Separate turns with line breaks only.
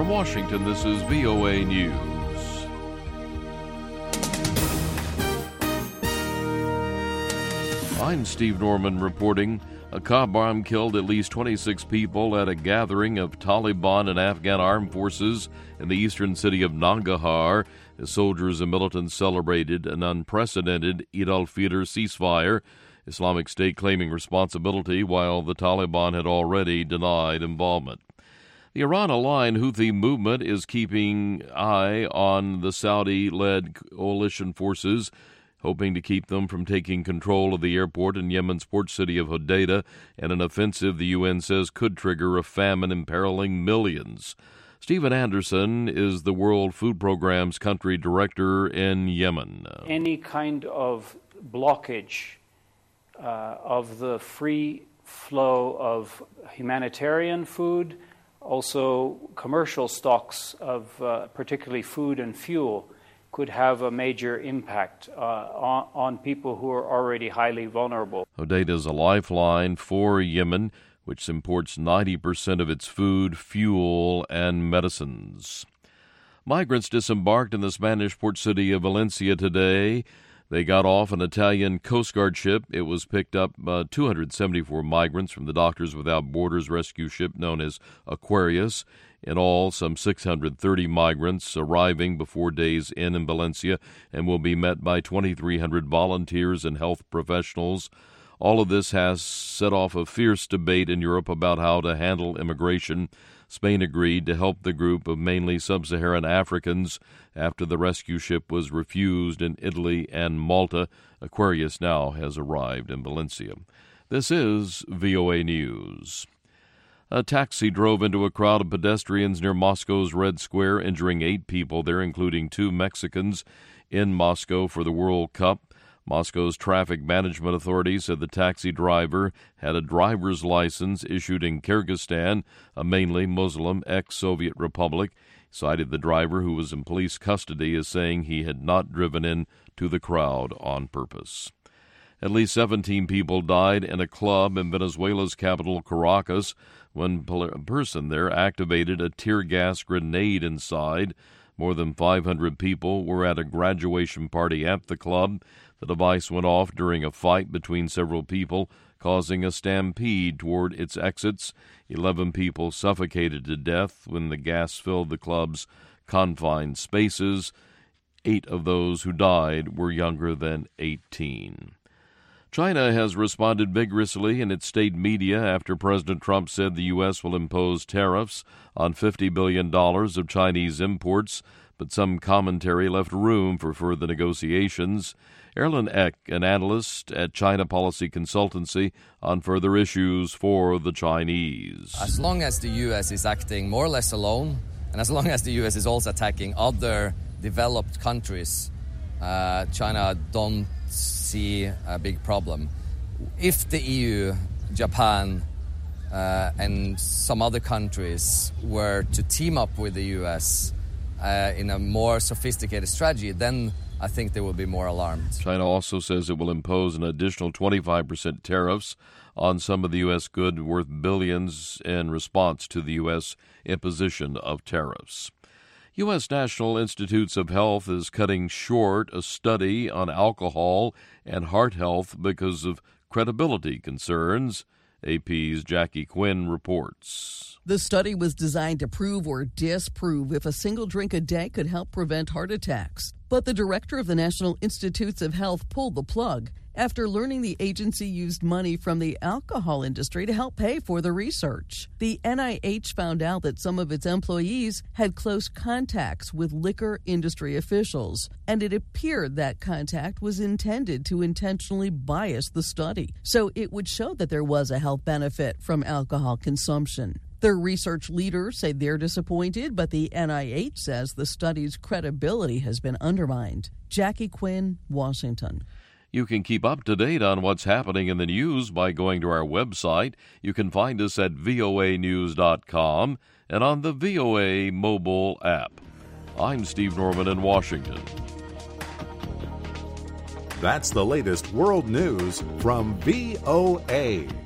From Washington, this is VOA News. I'm Steve Norman reporting. A car bomb killed at least 26 people at a gathering of Taliban and Afghan armed forces in the eastern city of Nangarhar as soldiers and militants celebrated an unprecedented Eid al-Fitr ceasefire, Islamic State claiming responsibility while the Taliban had already denied involvement. The Iran-aligned Houthi movement is keeping eye on the Saudi-led coalition forces, hoping to keep them from taking control of the airport in Yemen's port city of Hodeidah, and an offensive the UN says could trigger a famine imperiling millions. Stephen Anderson is the World Food Programme's country director in Yemen.
Any kind of blockage of the free flow of humanitarian food, also commercial stocks of particularly food and fuel, could have a major impact on people who are already highly vulnerable.
Hodeidah is a lifeline for Yemen, which imports 90% of its food, fuel, and medicines. Migrants disembarked in the Spanish port city of Valencia today. They got off an Italian Coast Guard ship. It was picked up 274 migrants from the Doctors Without Borders rescue ship known as Aquarius. In all, some 630 migrants arriving before days in Valencia and will be met by 2,300 volunteers and health professionals. All of this has set off a fierce debate in Europe about how to handle immigration. Spain agreed to help the group of mainly sub-Saharan Africans after the rescue ship was refused in Italy and Malta. Aquarius now has arrived in Valencia. This is VOA News. A taxi drove into a crowd of pedestrians near Moscow's Red Square, injuring 8 people there, including 2 Mexicans in Moscow for the World Cup. Moscow's traffic management authority said the taxi driver had a driver's license issued in Kyrgyzstan, a mainly Muslim ex-Soviet republic. He cited the driver, who was in police custody, as saying he had not driven into the crowd on purpose. At least 17 people died in a club in Venezuela's capital, Caracas, when a person there activated a tear gas grenade inside. More than 500 people were at a graduation party at the club. The device went off during a fight between several people, causing a stampede toward its exits. 11 people suffocated to death when the gas filled the club's confined spaces. 8 of those who died were younger than 18. China has responded vigorously in its state media after President Trump said the U.S. will impose tariffs on $50 billion of Chinese imports, but some commentary left room for further negotiations. Erlen Eck, an analyst at China Policy Consultancy, on further issues for the Chinese.
As long as the U.S. is acting more or less alone, and as long as the U.S. is also attacking other developed countries, China don't see a big problem. If the EU, Japan, and some other countries were to team up with the U.S. In a more sophisticated strategy, then I think they will be more alarmed.
China also says it will impose an additional 25% tariffs on some of the U.S. goods worth billions in response to the U.S. imposition of tariffs. U.S. National Institutes of Health is cutting short a study on alcohol and heart health because of credibility concerns. AP's Jackie Quinn reports.
The study was designed to prove or disprove if a single drink a day could help prevent heart attacks. But the director of the National Institutes of Health pulled the plug after learning the agency used money from the alcohol industry to help pay for the research. The NIH found out that some of its employees had close contacts with liquor industry officials, and it appeared that contact was intended to intentionally bias the study, so it would show that there was a health benefit from alcohol consumption. The research leaders say they're disappointed, but the NIH says the study's credibility has been undermined. Jackie Quinn, Washington.
You can keep up to date on what's happening in the news by going to our website. You can find us at voanews.com and on the VOA mobile app. I'm Steve Norman in Washington.
That's the latest world news from VOA.